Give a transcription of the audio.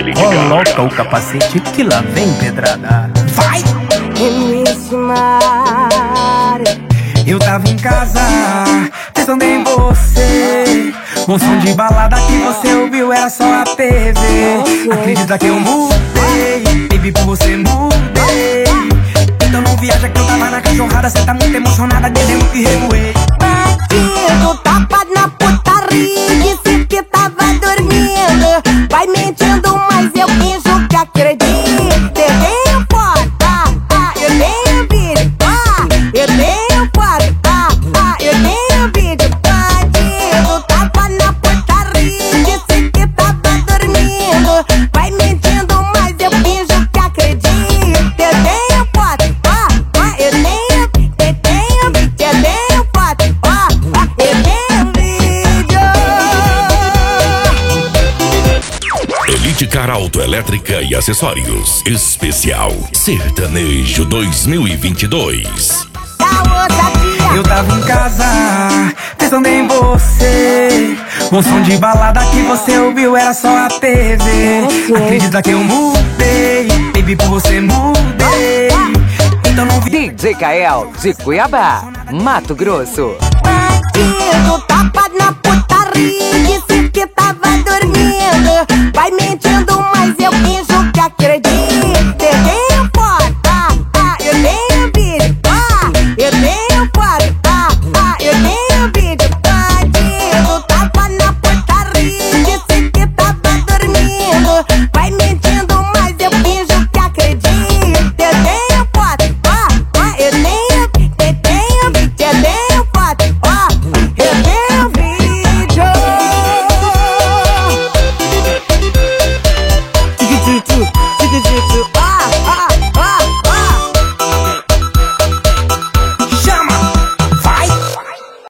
Coloca o capacete que lá vem pedrada. Vai! MC Mari. Eu tava em casa, pensando em você. Um som de balada que você ouviu era só a TV. Acredita que eu mudei, baby, por você mudei. Então não viaja que eu tava na cachorrada. Cê tá muito emocionada, desde eu te revoei. Bandido, tapa na putaria, disse que tava dormindo. Vai mentindo, mas eu finjo que acredito. Eu tenho foto, eu tenho vídeo, eu tenho foto, eu tenho vídeo. Bandido, tapa na putaria, disse que tava dormindo. Vai mentindo, mas eu finjo que acredito. Eu tenho foto, eu tenho foto, eu tenho vídeo. Elite Car Autoelétrica e Acessórios. Especial Sertanejo 2022. Eu tava em casa, pensando em você. Um som de balada que você ouviu era só a TV. Acredita que eu mudei, baby, por você mudei. Então não vi. DJ Kael de Cuiabá, Mato Grosso. Bandido, tapa na putaria, disse que tava